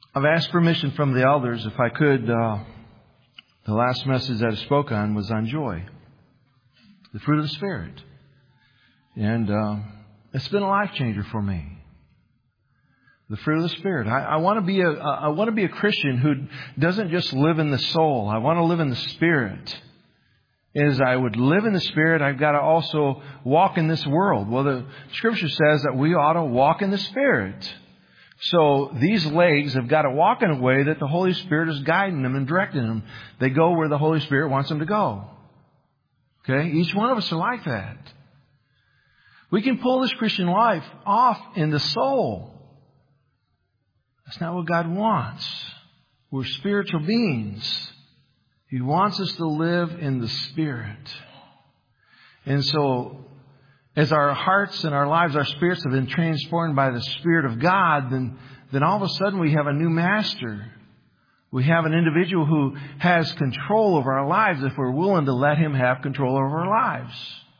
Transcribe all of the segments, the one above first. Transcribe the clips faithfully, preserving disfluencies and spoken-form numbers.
I've asked permission from the elders if I could. Uh, the last message that I spoke on was on joy, the fruit of the Spirit. And uh, it's been a life changer for me. The fruit of the Spirit. I, I want to be a I want to be a Christian who doesn't just live in the soul. I want to live in the Spirit. As I would live in the Spirit, I've got to also walk in this world. Well, the Scripture says that we ought to walk in the Spirit. So these legs have got to walk in a way that the Holy Spirit is guiding them and directing them. They go where the Holy Spirit wants them to go. Okay? Each one of us are like that. We can pull this Christian life off in the soul. That's not what God wants. We're spiritual beings. He wants us to live in the Spirit. And so, as our hearts and our lives, our spirits have been transformed by the Spirit of God, then, then all of a sudden we have a new master. We have an individual who has control over our lives if we're willing to let Him have control over our lives.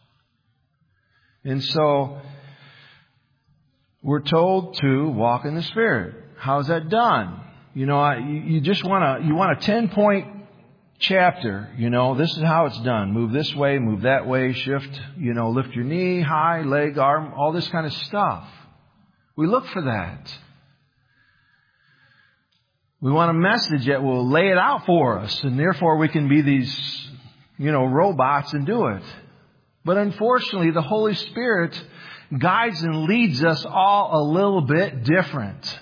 And so, we're told to walk in the Spirit. How is that done? You know, I, you, you just want to, you want a ten-point chapter. You know, this is how it's done. Move this way, move that way, shift, you know, lift your knee, high, leg, arm, all this kind of stuff. We look for that. We want a message that will lay it out for us, and therefore we can be these, you know, robots and do it. But unfortunately, the Holy Spirit guides and leads us all a little bit different.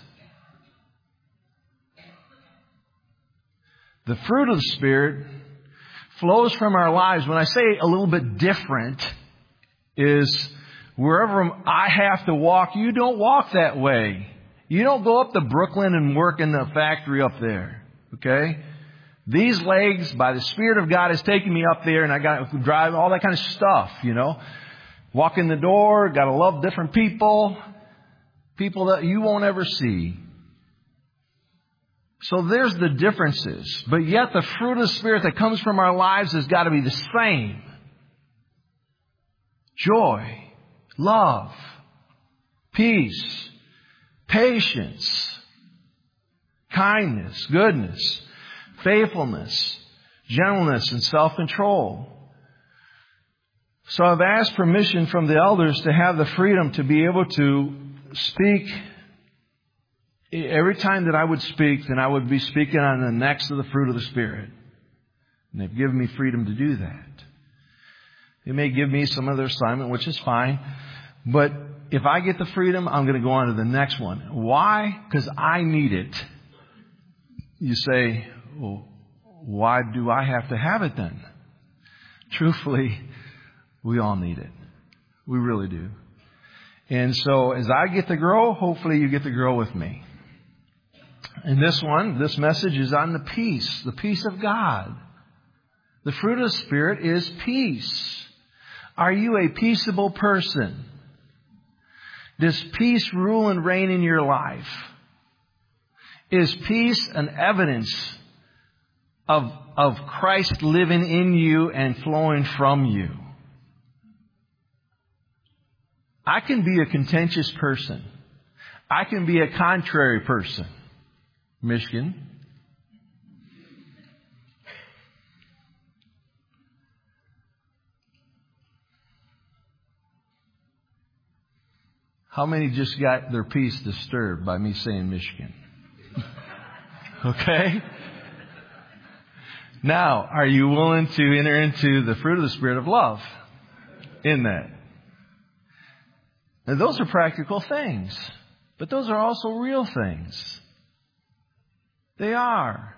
The fruit of the Spirit flows from our lives. When I say a little bit different, is wherever I have to walk, you don't walk that way. You don't go up to Brooklyn and work in the factory up there. Okay? These legs, by the Spirit of God, has taken me up there, and I got to drive all that kind of stuff, you know. Walk in the door, got to love different people, people that you won't ever see. So there's the differences. But yet the fruit of the Spirit that comes from our lives has got to be the same. Joy, love, peace, patience, kindness, goodness, faithfulness, gentleness, and self-control. So I've asked permission from the elders to have the freedom to be able to speak. Every time that I would speak, then I would be speaking on the next of the fruit of the Spirit. And they've given me freedom to do that. They may give me some other assignment, which is fine. But if I get the freedom, I'm going to go on to the next one. Why? Because I need it. You say, well, why do I have to have it then? Truthfully, we all need it. We really do. And so as I get to grow, hopefully you get to grow with me. And this one, this message is on the peace, the peace of God. The fruit of the Spirit is peace. Are you a peaceable person? Does peace rule and reign in your life? Is peace an evidence of, of Christ living in you and flowing from you? I can be a contentious person. I can be a contrary person. Michigan. How many just got their peace disturbed by me saying Michigan? Okay? Now, are you willing to enter into the fruit of the Spirit of love in that? And those are practical things. But those are also real things. They are.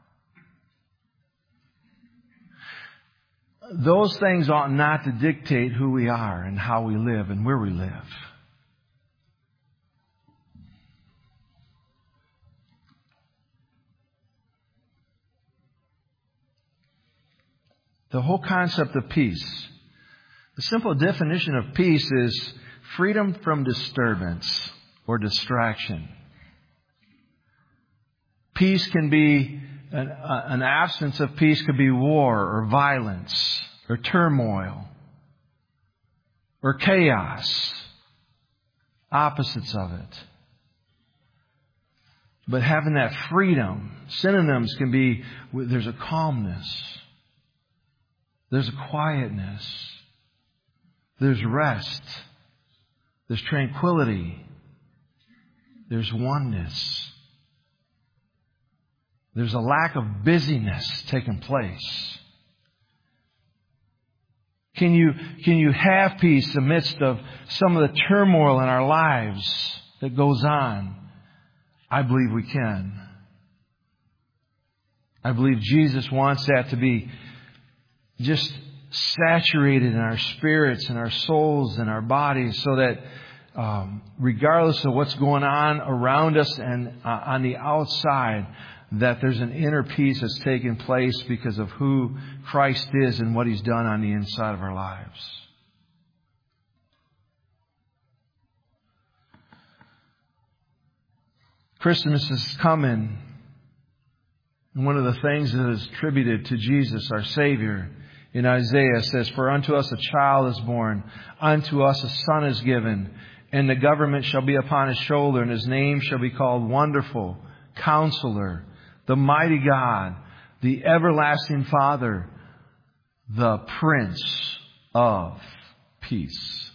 Those things ought not to dictate who we are and how we live and where we live. The whole concept of peace. The simple definition of peace is freedom from disturbance or distraction. Peace can be, an, an absence of peace could be war or violence or turmoil or chaos. Opposites of it. But having that freedom, synonyms can be, there's a calmness. There's a quietness. There's rest. There's tranquility. There's oneness. There's a lack of busyness taking place. Can you, can you have peace amidst of some of the turmoil in our lives that goes on? I believe we can. I believe Jesus wants that to be just saturated in our spirits and our souls and our bodies, so that um, regardless of what's going on around us and uh, on the outside, that there's an inner peace that's taking place because of who Christ is and what He's done on the inside of our lives. Christmas is coming. And one of the things that is attributed to Jesus, our Savior, in Isaiah says, "For unto us a child is born, unto us a son is given, and the government shall be upon His shoulder, and His name shall be called Wonderful, Counselor, the Mighty God, the Everlasting Father, the Prince of Peace."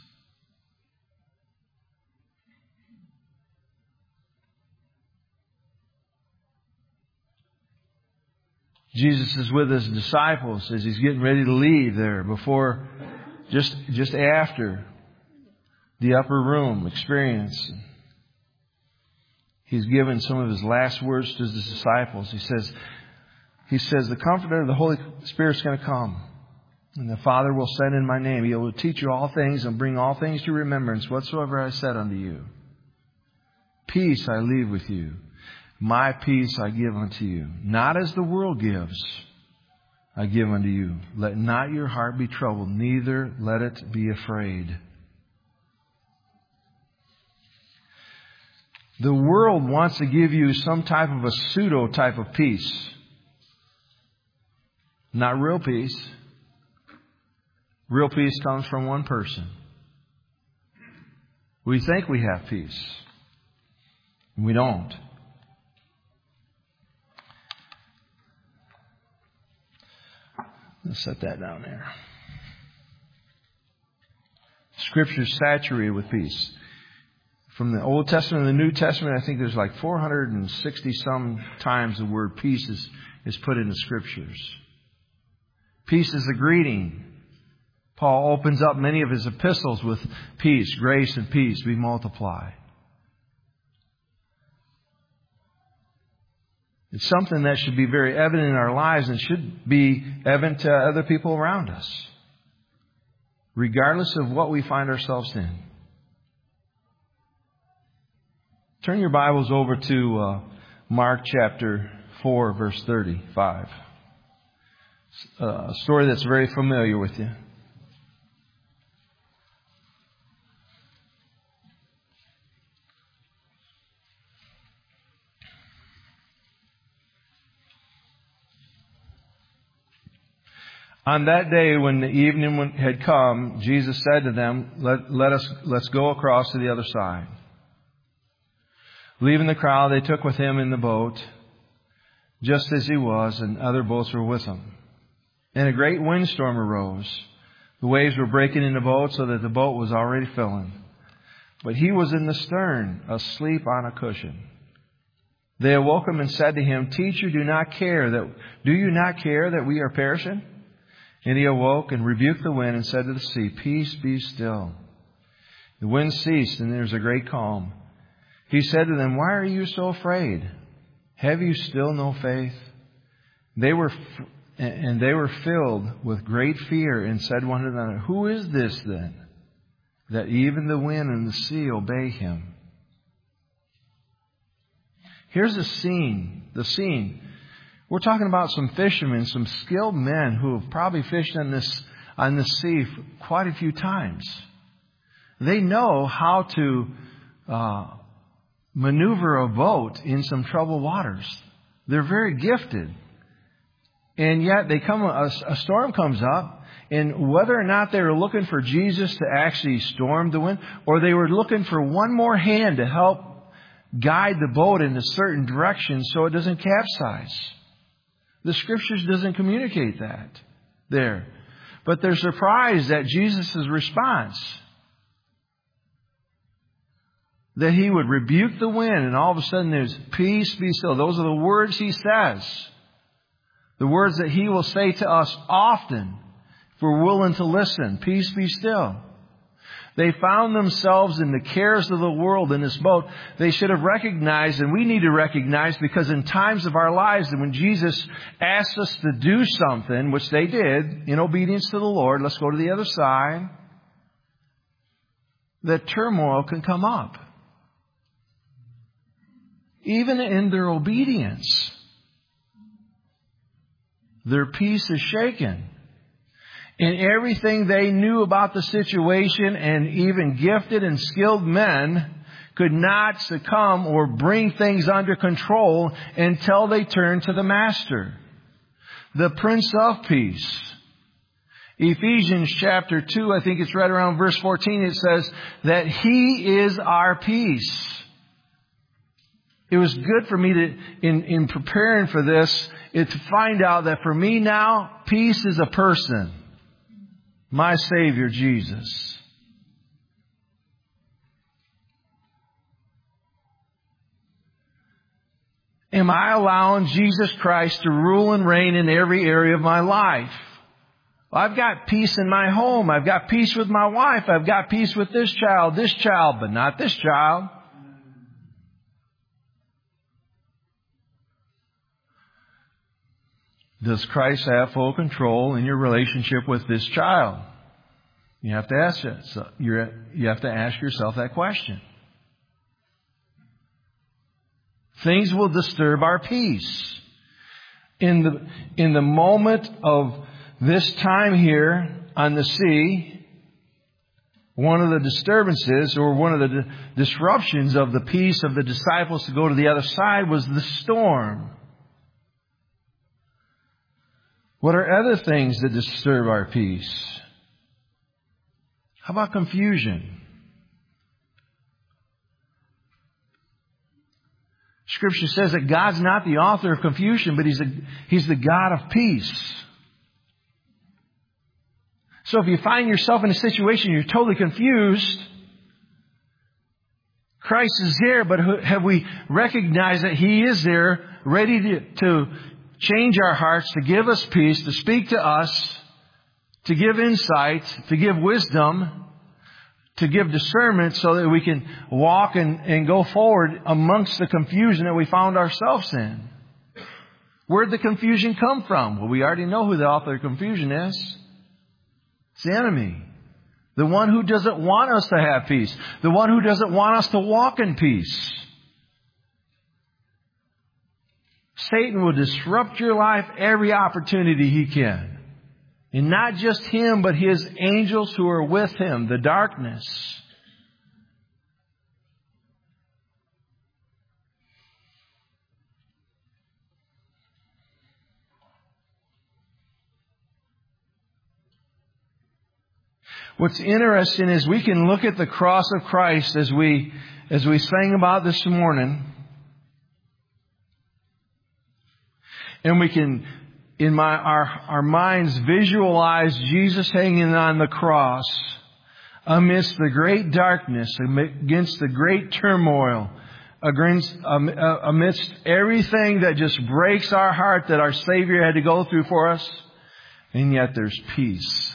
Jesus is with His disciples as He's getting ready to leave there before, just, just after the upper room experience. He's given some of His last words to His disciples. He says, He says, "The Comforter, the Holy Spirit's going to come. And the Father will send in my name. He will teach you all things and bring all things to remembrance whatsoever I said unto you. Peace I leave with you. My peace I give unto you. Not as the world gives, I give unto you. Let not your heart be troubled, neither let it be afraid." The world wants to give you some type of a pseudo type of peace. Not real peace. Real peace comes from one person. We think we have peace. We don't. Let's set that down there. Scripture is saturated with peace. From the Old Testament and the New Testament, I think there's like four hundred sixty some times the word peace is, is put in the Scriptures. Peace is a greeting. Paul opens up many of his epistles with peace, grace and peace be multiplied. It's something that should be very evident in our lives and should be evident to other people around us, regardless of what we find ourselves in. Turn your Bibles over to uh, Mark chapter four, verse thirty-five. Uh, a story that's very familiar with you. On that day, when the evening had come, Jesus said to them, let, let us, let's go across to the other side. Leaving the crowd, they took with Him in the boat, just as He was, and other boats were with Him. And a great windstorm arose. The waves were breaking in the boat so that the boat was already filling. But He was in the stern, asleep on a cushion. They awoke Him and said to Him, "Teacher, do not care that, do you not care that we are perishing?" And He awoke and rebuked the wind and said to the sea, "Peace, be still." The wind ceased and there was a great calm. He said to them, "Why are you so afraid? Have you still no faith?" They were, and they were filled with great fear and said one to another, "Who is this then, that even the wind and the sea obey Him?" Here's the scene. The scene. We're talking about some fishermen, some skilled men who have probably fished on this on the sea quite a few times. They know how to uh, maneuver a boat in some troubled waters. They're very gifted. And yet they come a, a storm comes up, and whether or not they were looking for Jesus to actually storm the wind, or they were looking for one more hand to help guide the boat in a certain direction so it doesn't capsize. The Scriptures doesn't communicate that there. But they're surprised at Jesus' response. That He would rebuke the wind and all of a sudden there's peace, be still. Those are the words He says. The words that He will say to us often if we're willing to listen. Peace, be still. They found themselves in the cares of the world in this boat. They should have recognized, and we need to recognize, because in times of our lives, and when Jesus asked us to do something, which they did, in obedience to the Lord, let's go to the other side, that turmoil can come up. Even in their obedience, their peace is shaken. And everything they knew about the situation, and even gifted and skilled men could not succumb or bring things under control until they turned to the Master, the Prince of Peace. Ephesians chapter two, I think it's right around verse fourteen, it says that He is our peace. It was good for me to, in, in preparing for this, it, to find out that for me now, peace is a person. My Savior, Jesus. Am I allowing Jesus Christ to rule and reign in every area of my life? Well, I've got peace in my home. I've got peace with my wife. I've got peace with this child, this child, but not this child. Does Christ have full control in your relationship with this child? You have to ask it. So you're, you have to ask yourself that question. Things will disturb our peace. In the, in the moment of this time here on the sea, one of the disturbances or one of the di- disruptions of the peace of the disciples to go to the other side was the storm. What are other things that disturb our peace? How about confusion? Scripture says that God's not the author of confusion, but He's the, He's the God of peace. So if you find yourself in a situation you're totally confused, Christ is there, but have we recognized that He is there, ready to, to change our hearts, to give us peace, to speak to us, to give insight, to give wisdom, to give discernment so that we can walk and, and go forward amongst the confusion that we found ourselves in. Where'd the confusion come from? Well, we already know who the author of confusion is. It's the enemy. The one who doesn't want us to have peace. The one who doesn't want us to walk in peace. Satan will disrupt your life every opportunity he can. And not just him, but his angels who are with him, the darkness. What's interesting is we can look at the cross of Christ as we as we sang about this morning. And we can, in my our, our minds, visualize Jesus hanging on the cross amidst the great darkness, against the great turmoil, against, amidst everything that just breaks our heart that our Savior had to go through for us. And yet there's peace.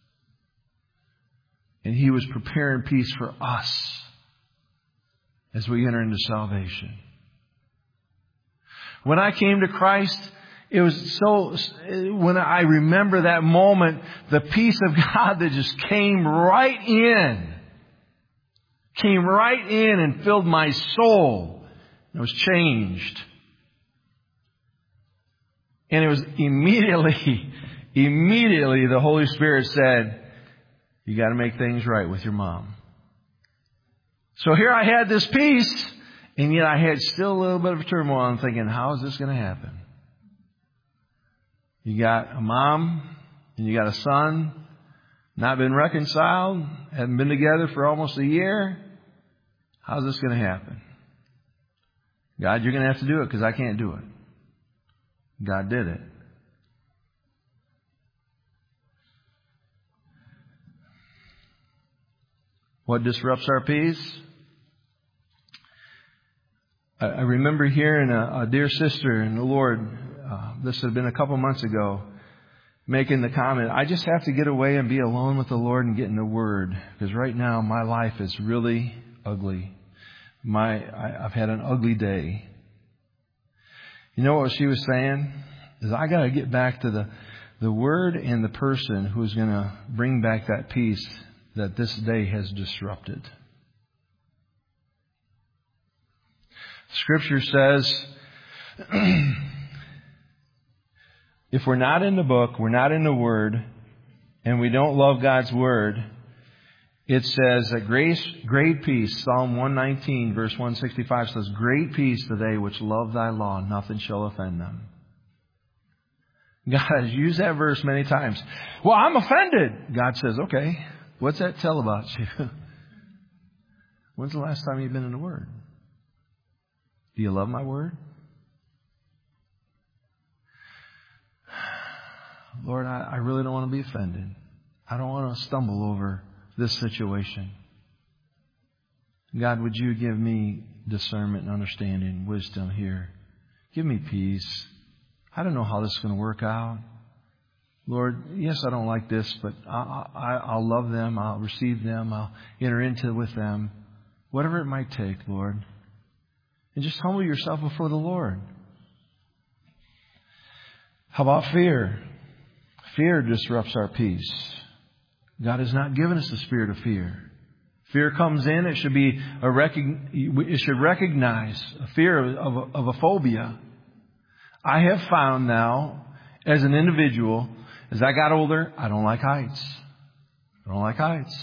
And He was preparing peace for us as we enter into salvation. When I came to Christ, it was so, when I remember that moment, the peace of God that just came right in, came right in and filled my soul. It was changed. And it was immediately, immediately the Holy Spirit said, you got to make things right with your mom. So here I had this peace, and yet I had still a little bit of turmoil. I'm thinking, how is this going to happen? You got a mom, and you got a son, not been reconciled, haven't been together for almost a year. How's this going to happen? God, you're going to have to do it because I can't do it. God did it. What disrupts our peace? I, I remember hearing a, a dear sister in the Lord, uh, this had been a couple months ago, making the comment, I just have to get away and be alone with the Lord and get in the Word. Because right now my life is really ugly. My I, I've had an ugly day. You know what she was saying? Is I got to get back to the, the Word and the person who's going to bring back that peace that this day has disrupted. Scripture says, if we're not in the book, we're not in the Word, and we don't love God's Word, it says that grace, great peace, Psalm one nineteen, verse one sixty-five says, great peace to they which love thy law, nothing shall offend them. God has used that verse many times. Well, I'm offended. God says, okay, what's that tell about you? When's the last time you've been in the Word? Do you love my Word? Lord, I, I really don't want to be offended. I don't want to stumble over this situation. God, would you give me discernment and understanding, wisdom here? Give me peace. I don't know how this is going to work out. Lord, yes, I don't like this, but I, I, I'll love them. I'll receive them. I'll enter into with them. Whatever it might take, Lord. And just humble yourself before the Lord. How about fear? Fear disrupts our peace. God has not given us the spirit of fear. Fear comes in, it should be a rec- it should recognize a fear of, of, of a phobia. I have found now, as an individual, as I got older, I don't like heights. I don't like heights.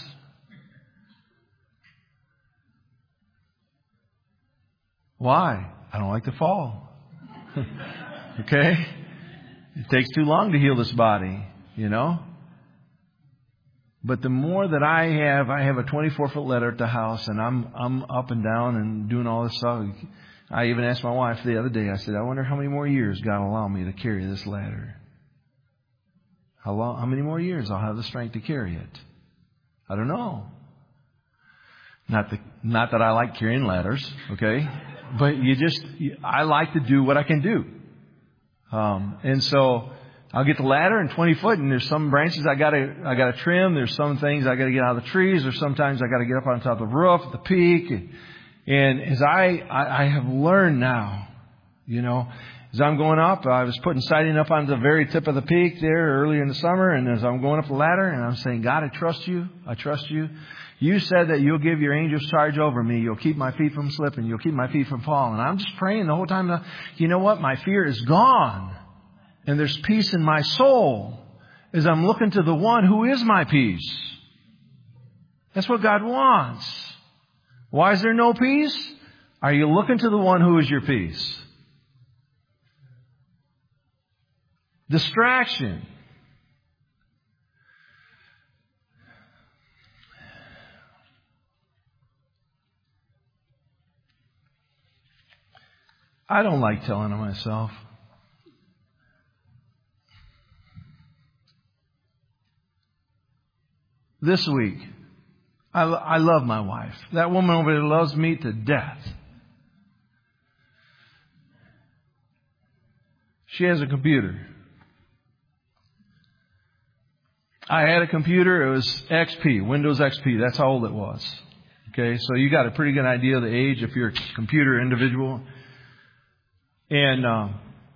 Why? I don't like to fall. Okay? It takes too long to heal this body, you know? But the more that I have, I have a twenty-four foot ladder at the house, and I'm I'm up and down and doing all this stuff. I even asked my wife the other day, I said, I wonder how many more years God will allow me to carry this ladder. How long, how many more years I'll have the strength to carry it? I don't know. Not the, not that I like carrying ladders, okay? But you just, I like to do what I can do. Um, and so I'll get the ladder and twenty foot, and there's some branches I gotta, I gotta trim. There's some things I gotta get out of the trees. Or sometimes I gotta get up on top of the roof at the peak. And, and as I, I, I have learned now, you know, as I'm going up, I was putting siding up on the very tip of the peak there earlier in the summer. And as I'm going up the ladder, and I'm saying, God, I trust you. I trust you. You said that you'll give your angels charge over me. You'll keep my feet from slipping. You'll keep my feet from falling. I'm just praying the whole time. That, you know what? My fear is gone. And there's peace in my soul as I'm looking to the one who is my peace. That's what God wants. Why is there no peace? Are you looking to the one who is your peace? Distraction. I don't like telling on myself. This week, I, I love my wife. That woman over there loves me to death. She has a computer. I had a computer. It was X P, Windows X P. That's how old it was. Okay, so you got a pretty good idea of the age if you're a computer individual. And um,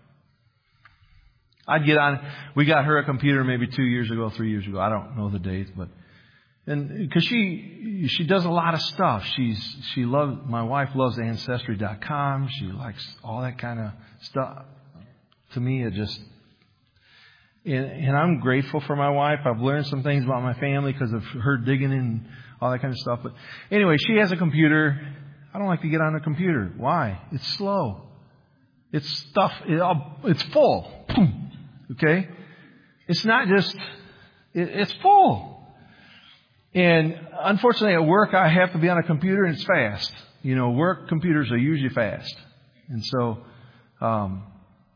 I'd get on. We got her a computer maybe two years ago, three years ago. I don't know the date, but and because she she does a lot of stuff. She's she loves my wife loves Ancestry dot com. She likes all that kind of stuff. To me, it just and, and I'm grateful for my wife. I've learned some things about my family because of her digging in all that kind of stuff. But anyway, she has a computer. I don't like to get on a computer. Why? It's slow. It's stuff. It all, it's full. Okay? It's not just, it, it's full. And unfortunately at work I have to be on a computer and it's fast. You know, work computers are usually fast. And so, um,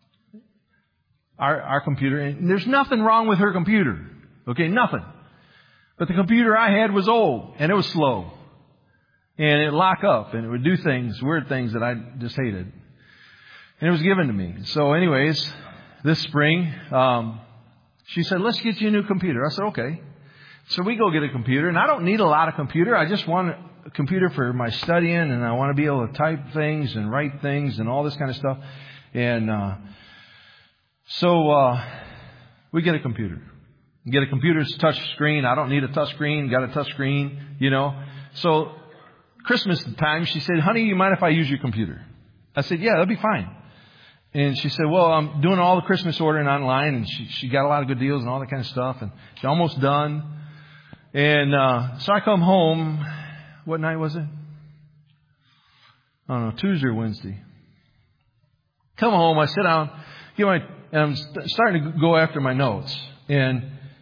our, our computer, and there's nothing wrong with her computer. Okay, nothing. But the computer I had was old, and it was slow. And it'd lock up, and it would do things, weird things that I just hated. And it was given to me. So anyways, this spring, um, she said, let's get you a new computer. I said, okay. So we go get a computer, and I don't need a lot of computer. I just want a computer for my studying, and I want to be able to type things and write things and all this kind of stuff. And uh, so uh, we get a computer. Get a computer's touch screen. I don't need a touch screen. Got a touch screen, you know. So Christmas time, she said, honey, you mind if I use your computer? I said, yeah, that'll be fine. And she said, well, I'm doing all the Christmas ordering online, and she, she got a lot of good deals and all that kind of stuff, and she's almost done. And uh, so I come home. What night was it? I don't know, Tuesday or Wednesday. Come home, I sit down, get my, and I'm st- starting to go after my notes, and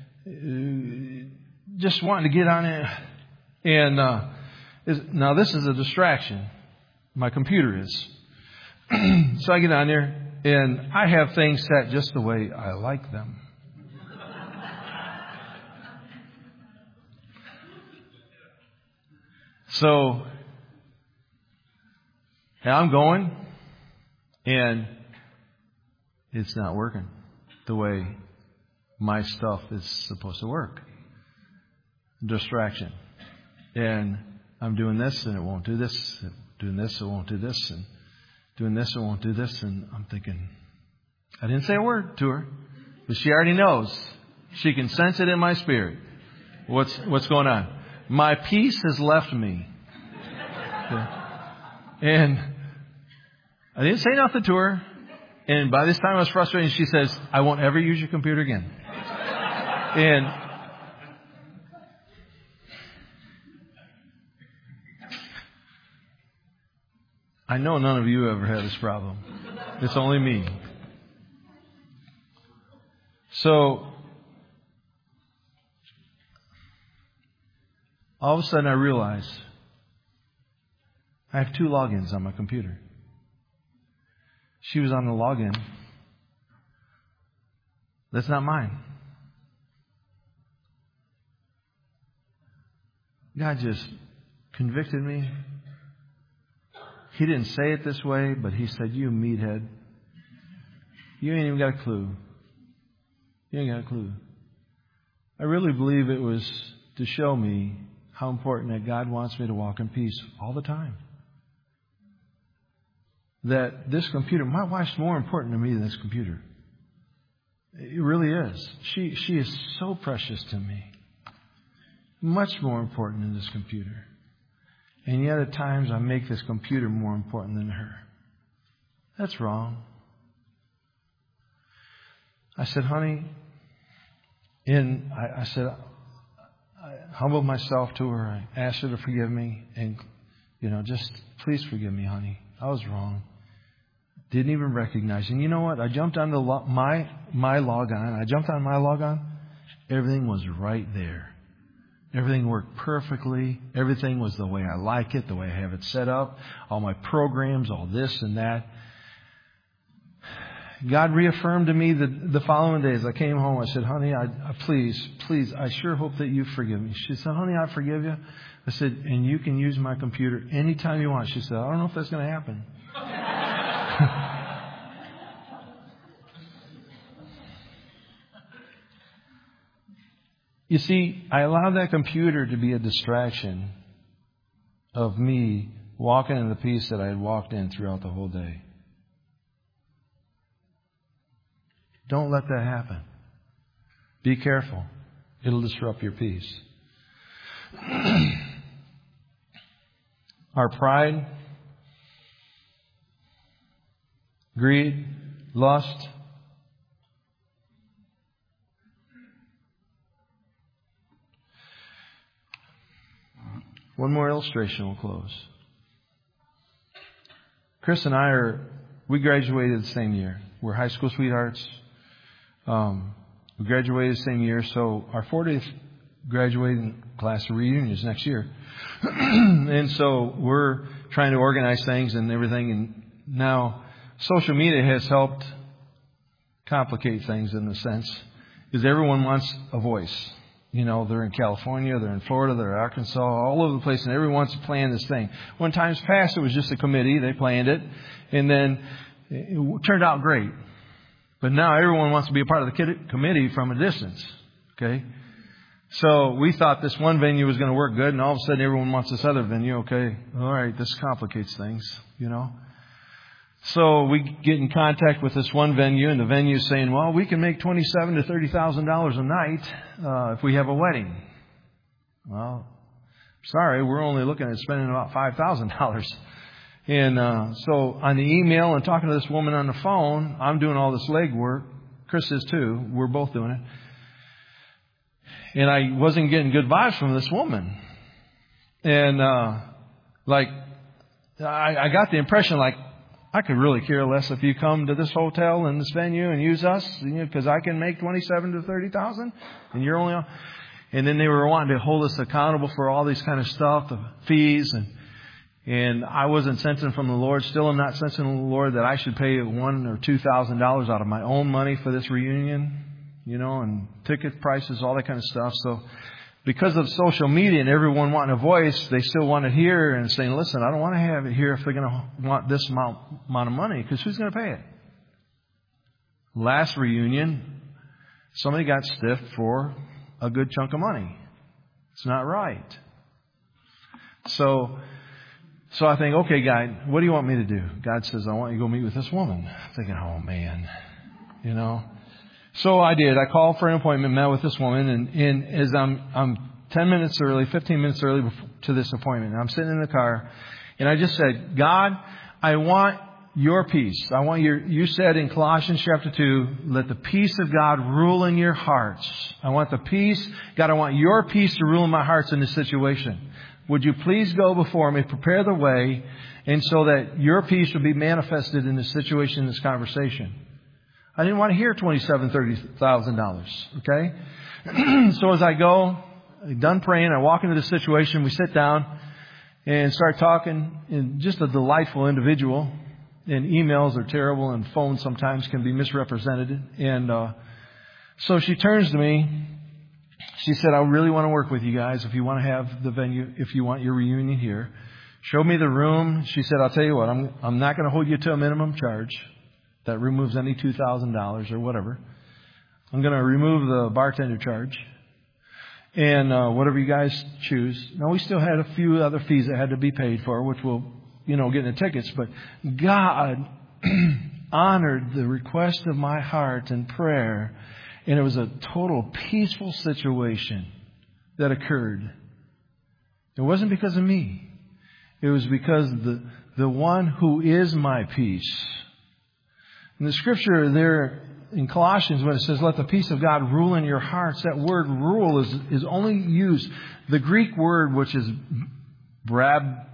uh, just wanting to get on it. And uh, is, now this is a distraction. My computer is. So I get on there, and I have things set just the way I like them. So, and I'm going, and it's not working the way my stuff is supposed to work. Distraction. And I'm doing this, and it won't do this. Doing this, it won't do this. And doing this, it won't do this. And I'm thinking, I didn't say a word to her, but she already knows. She can sense it in my spirit. What's what's going on? My peace has left me. And I didn't say nothing to her. And by this time I was frustrated. And she says, I won't ever use your computer again. And I know none of you ever had this problem. It's only me. So all of a sudden I realize I have two logins on my computer. She was on the login. That's not mine. God just convicted me. He didn't say it this way, but He said, you meathead. You ain't even got a clue. You ain't got a clue. I really believe it was to show me how important that God wants me to walk in peace all the time. That this computer, my wife's more important to me than this computer. It really is. She she is so precious to me. Much more important than this computer. And yet at times I make this computer more important than her. That's wrong. I said, honey, and I, I said, I humbled myself to her. I asked her to forgive me. And, you know, just please forgive me, honey. I was wrong. Didn't even recognize. And you know what? I jumped on the lo- my my logon. I jumped on my logon. Everything was right there. Everything worked perfectly. Everything was the way I like it, the way I have it set up. All my programs, all this and that. God reaffirmed to me the, the following days. I came home. I said, honey, I, I please, please, I sure hope that you forgive me. She said, honey, I forgive you. I said, and you can use my computer anytime you want. She said, I don't know if that's going to happen. You see, I allowed that computer to be a distraction of me walking in the peace that I had walked in throughout the whole day. Don't let that happen. Be careful. It'll disrupt your peace. Our pride, greed, lust. One more illustration, we'll close. Chris and I are, we graduated the same year. We're high school sweethearts. Um, we graduated the same year, so our fortieth graduating class reunion is next year. And so we're trying to organize things and everything, and Now, social media has helped complicate things in a sense, because everyone wants a voice. You know, they're in California, they're in Florida, they're in Arkansas, all over the place, and everyone wants to plan this thing. When times past, it was just a committee. They planned it, and then it turned out great. But now everyone wants to be a part of the committee from a distance. Okay? So we thought this one venue was going to work good, and all of a sudden everyone wants this other venue. Okay, all right, this complicates things, you know. So we get in contact with this one venue, and the venue is saying, well, we can make twenty-seven thousand to thirty thousand dollars a night uh, if we have a wedding. Well, sorry, we're only looking at spending about five thousand dollars. And uh, so on the email and talking to this woman on the phone, I'm doing all this legwork. Chris is too. We're both doing it. And I wasn't getting good vibes from this woman. And uh, like, I, I got the impression like, I could really care less if you come to this hotel and this venue and use us, you know, because I can make twenty-seven to thirty thousand, and you're only on. And then they were wanting to hold us accountable for all these kind of stuff, the fees, and and I wasn't sensing from the Lord. Still, I'm not sensing from the Lord that I should pay one or two thousand dollars out of my own money for this reunion, you know, and ticket prices, all that kind of stuff. So, because of social media and everyone wanting a voice, they still want it here and saying, listen, I don't want to have it here if they're going to want this amount, amount of money, because who's going to pay it? Last reunion, somebody got stiffed for a good chunk of money. It's not right. So, so I think, okay, God, what do you want me to do? God says, I want you to go meet with this woman. I'm thinking, oh man, you know. So I did. I called for an appointment, met with this woman, and, and as I'm I'm ten minutes early, fifteen minutes early to this appointment, and I'm sitting in the car, and I just said, God, I want your peace. I want your, you said in Colossians chapter two, let the peace of God rule in your hearts. I want the peace. God, I want your peace to rule in my hearts in this situation. Would you please go before me, prepare the way, and so that your peace will be manifested in this situation, in this conversation. I didn't want to hear twenty-seven thousand dollars, thirty thousand dollars. Okay? So as I go, I'm done praying, I walk into the situation, we sit down and start talking, and just a delightful individual. And emails are terrible, and phones sometimes can be misrepresented. And uh, so she turns to me. She said, I really want to work with you guys if you want to have the venue, if you want your reunion here. Showed me the room. She said, I'll tell you what, I'm I'm not going to hold you to a minimum charge. That removes any two thousand dollars or whatever. I'm going to remove the bartender charge. And uh, whatever you guys choose. Now, we still had a few other fees that had to be paid for, which will, you know, get in the tickets. But God honored the request of my heart in prayer. And it was a total peaceful situation that occurred. It wasn't because of me. It was because the, the one who is my peace. In the scripture there in Colossians, when it says, let the peace of God rule in your hearts, that word rule is, is only used. The Greek word, which is brabouia,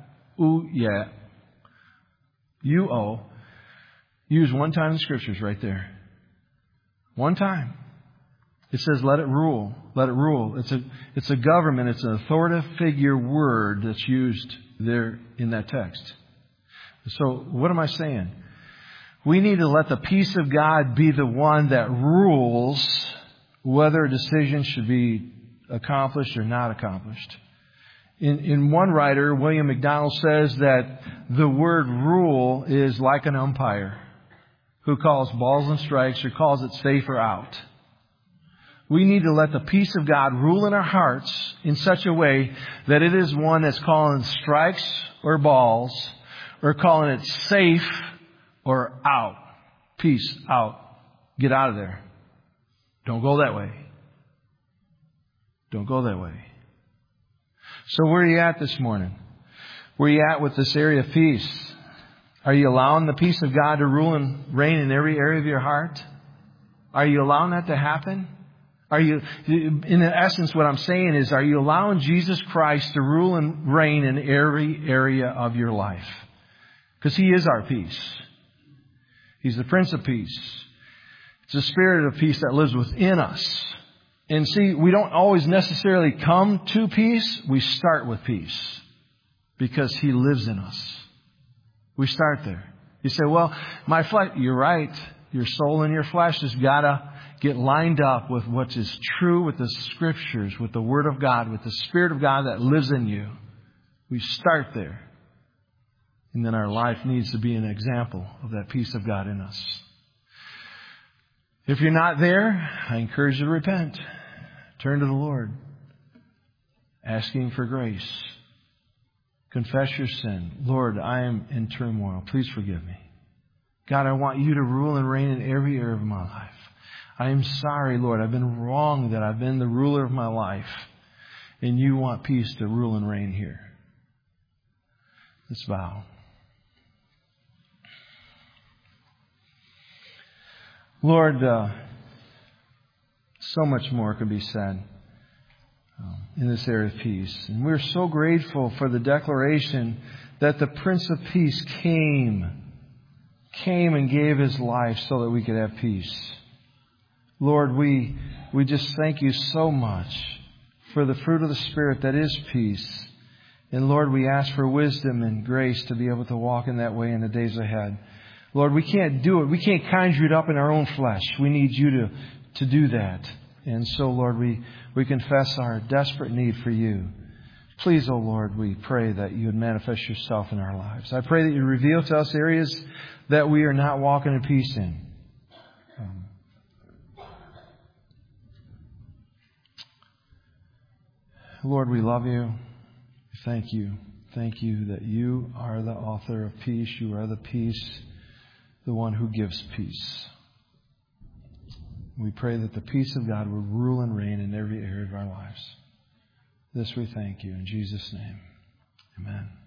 U O, used one time in the scriptures right there. One time. It says, let it rule. Let it rule. It's a, it's a government. It's an authoritative figure word that's used there in that text. So what am I saying? We need to let the peace of God be the one that rules whether a decision should be accomplished or not accomplished. In, in one writer, William MacDonald says that the word rule is like an umpire who calls balls and strikes or calls it safe or out. We need to let the peace of God rule in our hearts in such a way that it is one that's calling strikes or balls or calling it safe or out. Peace, out. Get out of there. Don't go that way. Don't go that way. So where are you at this morning? Where are you at with this area of peace? Are you allowing the peace of God to rule and reign in every area of your heart? Are you allowing that to happen? Are you, in essence, what I'm saying is, are you allowing Jesus Christ to rule and reign in every area of your life? Because He is our peace. He's the Prince of Peace. It's the Spirit of peace that lives within us. And see, we don't always necessarily come to peace. We start with peace because He lives in us. We start there. You say, well, my flesh, you're right. Your soul and your flesh has got to get lined up with what is true, with the Scriptures, with the Word of God, with the Spirit of God that lives in you. We start there. And then our life needs to be an example of that peace of God in us. If you're not there, I encourage you to repent. Turn to the Lord. Asking for grace. Confess your sin. Lord, I am in turmoil. Please forgive me. God, I want you to rule and reign in every area of my life. I am sorry, Lord. I've been wrong that I've been the ruler of my life. And you want peace to rule and reign here. Let's bow. Lord, uh, so much more could be said um, in this area of peace. And we're so grateful for the declaration that the Prince of Peace came, came and gave His life so that we could have peace. Lord, we, we just thank you so much for the fruit of the Spirit that is peace. And Lord, we ask for wisdom and grace to be able to walk in that way in the days ahead. Lord, we can't do it. We can't conjure it up in our own flesh. We need you to, to do that. And so, Lord, we, we confess our desperate need for you. Please, oh Lord, we pray that you would manifest yourself in our lives. I pray that you reveal to us areas that we are not walking in peace in. Um, Lord, we love you. Thank you. Thank you that you are the author of peace. You are the peace, the one who gives peace. We pray that the peace of God will rule and reign in every area of our lives. This we thank you in Jesus' name. Amen.